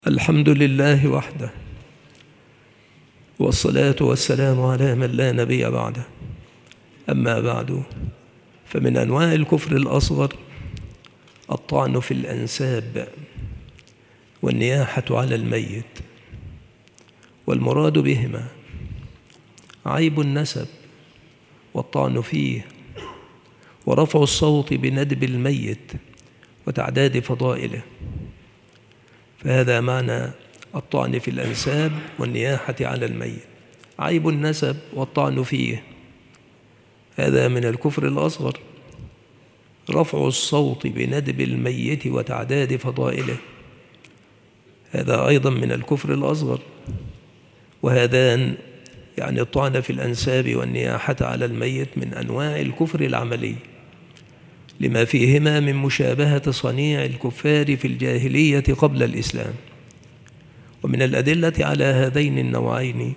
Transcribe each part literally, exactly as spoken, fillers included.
الحمد لله وحده، والصلاة والسلام على من لا نبي بعده. أما بعد، فمن أنواع الكفر الأصغر الطعن في الأنساب والنياحة على الميت، والمراد بهما عيب النسب والطعن فيه، ورفع الصوت بندب الميت وتعداد فضائله. فهذا معنى الطعن في الأنساب والنياحة على الميت. عيب النسب والطعن فيه هذا من الكفر الأصغر. رفع الصوت بندب الميت وتعداد فضائله هذا أيضا من الكفر الأصغر. وهذان يعني الطعن في الأنساب والنياحة على الميت من أنواع الكفر العملي، لما فيهما من مشابهة صنيع الكفار في الجاهلية قبل الإسلام. ومن الأدلة على هذين النوعين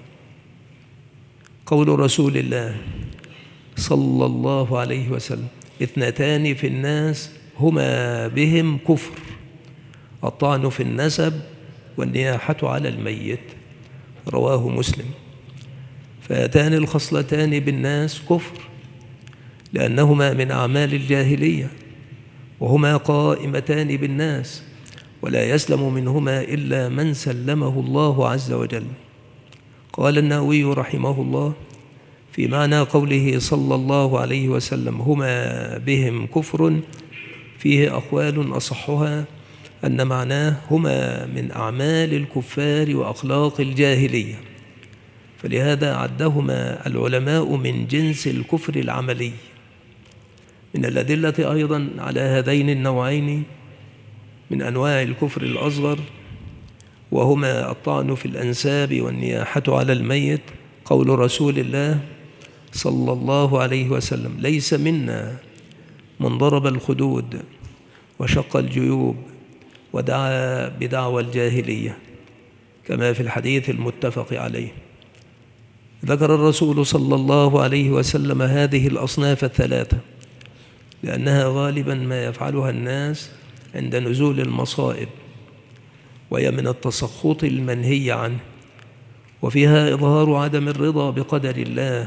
قول رسول الله صلى الله عليه وسلم: اثنتان في الناس هما بهم كفر، الطعن في النسب والنياحة على الميت. رواه مسلم. فهاتان الخصلتان بالناس كفر، لأنهما من أعمال الجاهلية، وهما قائمتان بالناس، ولا يسلم منهما إلا من سلمه الله عز وجل. قال النووي رحمه الله في معنى قوله صلى الله عليه وسلم: هما بهم كفر، فيه أقوال أصحها أن معناه هما من أعمال الكفار وأخلاق الجاهلية، فلهذا عدهما العلماء من جنس الكفر العملي. من الأدلة أيضا على هذين النوعين من أنواع الكفر الأصغر، وهما الطعن في الأنساب والنياحة على الميت، قول رسول الله صلى الله عليه وسلم: ليس منا من ضرب الخدود وشق الجيوب ودعا بدعوى الجاهلية، كما في الحديث المتفق عليه. ذكر الرسول صلى الله عليه وسلم هذه الأصناف الثلاثة لأنها غالبا ما يفعلها الناس عند نزول المصائب، وهي من التسخط المنهي عنه، وفيها إظهار عدم الرضا بقدر الله،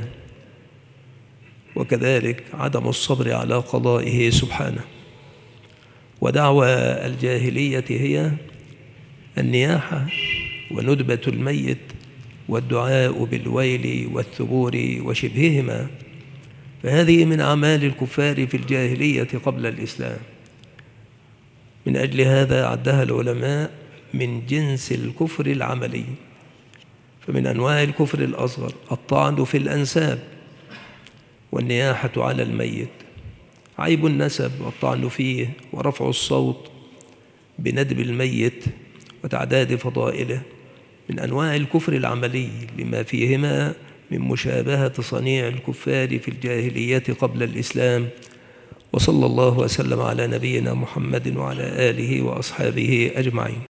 وكذلك عدم الصبر على قضائه سبحانه. ودعوى الجاهلية هي النياحة وندبة الميت والدعاء بالويل والثبور وشبههما، فهذه من أعمال الكفار في الجاهلية قبل الإسلام. من أجل هذا عدها العلماء من جنس الكفر العملي. فمن أنواع الكفر الأصغر الطعن في الأنساب والنياحة على الميت. عيب النسب والطعن فيه ورفع الصوت بندب الميت وتعداد فضائله من أنواع الكفر العملي، لما فيهما من مشابهة صنيع الكفار في الجاهلية قبل الإسلام. وصلى الله وسلم على نبينا محمد وعلى آله وأصحابه أجمعين.